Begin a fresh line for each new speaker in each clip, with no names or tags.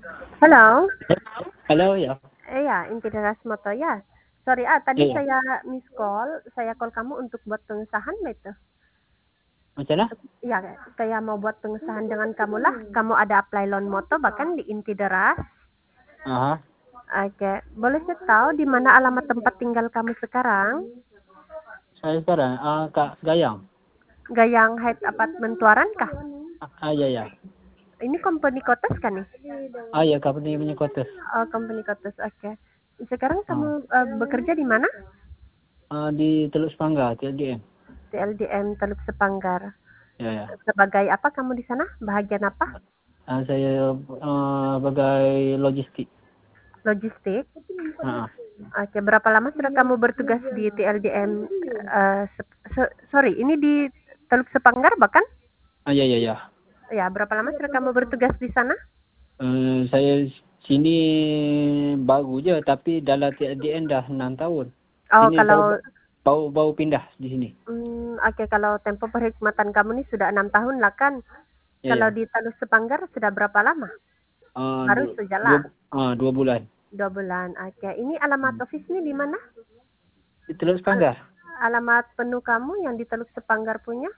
Halo?
Halo, ya.
Iya, Inti Deras Moto ya. Sorry, tadi
Iya,
saya miss call, saya call kamu untuk buat pengesahan itu.
macam mana?
Ya, saya mau buat pengesahan dengan kamu lah. Kamu ada apply loan moto bahkan di Inti Deras.
Aha,
Oke, boleh saya tahu di mana alamat tempat tinggal kamu sekarang?
saya sekarang Kak Gayang.
Gayang Heights Apartment Tuaran kah?
Ya, ya.
Ini company kotes kan nih?
Ya, Kak punya kotes.
Oh, company kotes, oke. Sekarang
Ah,
kamu bekerja di mana?
di Teluk Sepangga, TLDM.
TLDM Teluk Sepanggar.
Ya, ya.
Sebagai apa kamu di sana? Bahagian apa?
Saya sebagai logistik.
Logistik.
Ah,
Oke, berapa lama sudah kamu bertugas di TLDM? Sorry, ini di Teluk Sepanggar bahkan?
ya, ya, ya.
Ya, berapa lama sudah kamu bertugas di sana?
Saya sini baru je, tapi dalam TLDM dah 6 tahun.
Oh,
Sini
kalau
baru pindah di sini.
oke, kalau tempo perkhidmatan kamu ini sudah 6 tahun lah kan?
Ya,
Kalau
ya.
di Teluk Sepanggar sudah berapa lama? Baru
Du, dua,
sajalah,
2 bulan.
2 bulan. Oke, ini alamat
Hmm.
office ini di mana?
Di Teluk
Al-
Sepangga.
alamat penuh kamu yang di Teluk Sepanggar punya?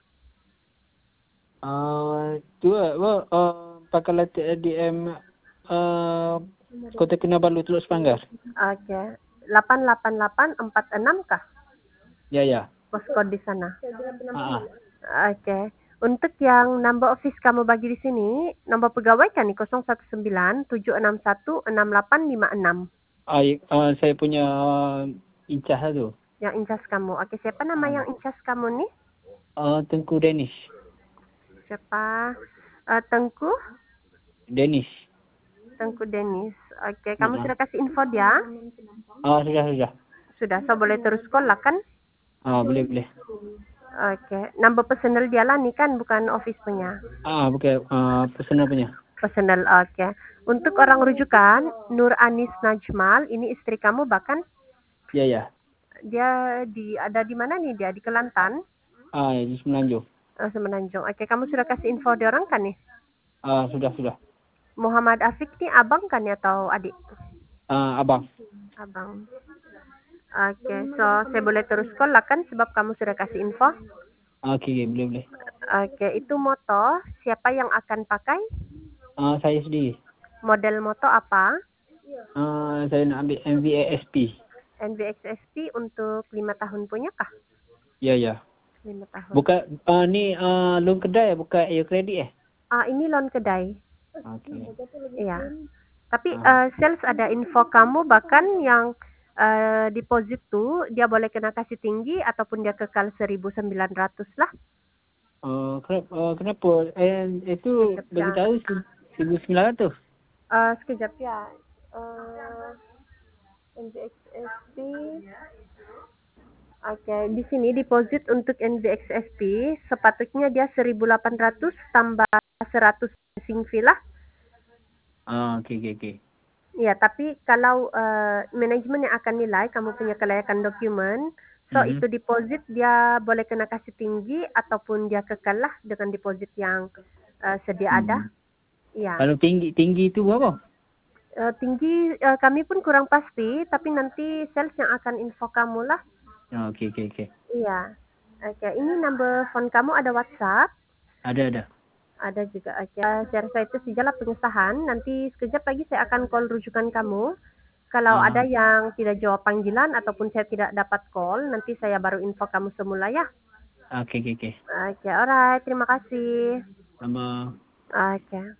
Pakai TLDM Kota Kinabalu Teluk Sepanggar.
Oke, 88846 kah?
Ya, ya.
Poskode di sana.
Ah,
Oke. Untuk yang number office kamu bagi di sini, nomor pegawai kan nih 019 761 6856.
saya punya incas tu.
Yang incas kamu. Oke, siapa nama yang incas kamu nih?
Tengku Danish.
Siapa? Tengku?
Danish.
Tengku Denis. Oke, kamu sudah kasih info dia?
Sudah.
Sudah, so boleh terus call lah kan?
Boleh.
Oke, number personal dia lah nih kan, bukan office punya.
Bukan personal punya.
Personal, oke. Untuk orang rujukan, Nur Anis Najmal, ini istri kamu bahkan
Ya, ya.
dia ada di mana nih dia? Di Kelantan?
Di Semenanjung.
Semenanjung. Oke, kamu sudah kasih info di orang kan nih?
Sudah.
Muhammad Afiq nih abang kan ya atau adik?
Abang.
Abang. Oke, so saya boleh terus call lah kan sebab kamu sudah kasih info?
Okay, boleh.
Oke, itu moto siapa yang akan pakai?
Saya sendiri.
Model moto apa?
Saya nak ambil MVASP.
NVXSP untuk 5 tahun punya kah?
Ya, ya.
5 tahun.
Bukan ni loan kedai, bukan air kredit
Ini loan kedai.
Okay.
Iya. Tapi sales ada info kamu bahkan yang deposit tuh dia boleh kena kasih tinggi ataupun dia kekal 1.900 lah.
Kenapa? Itu
Sekejap
bagi
ya.
tahu 1900.
Sekejap ya. NVXSP. Oke, di sini deposit untuk NVXSP sepatutnya dia 1.800 tambah 100 casing fee lah.
Okay.
Ya, tapi kalau manajemen yang akan nilai kamu punya kelayakan dokumen, so itu deposit dia boleh kena kasih tinggi ataupun dia kekal lah dengan deposit yang sedia ada. Ya.
Kalau tinggi itu berapa?
Tinggi kami pun kurang pasti, tapi nanti sales yang akan info kamu lah.
Okay.
Iya. Oke, ini number phone kamu ada WhatsApp?
Ada.
Ada juga. Oke, saya rasa itu sajalah pengesahan. Nanti sekejap lagi saya akan call rujukan kamu. Kalau ada yang tidak jawab panggilan ataupun saya tidak dapat call, nanti saya baru info kamu semula ya.
Okay.
Oke, alright. Terima kasih.
Sama.
Oke.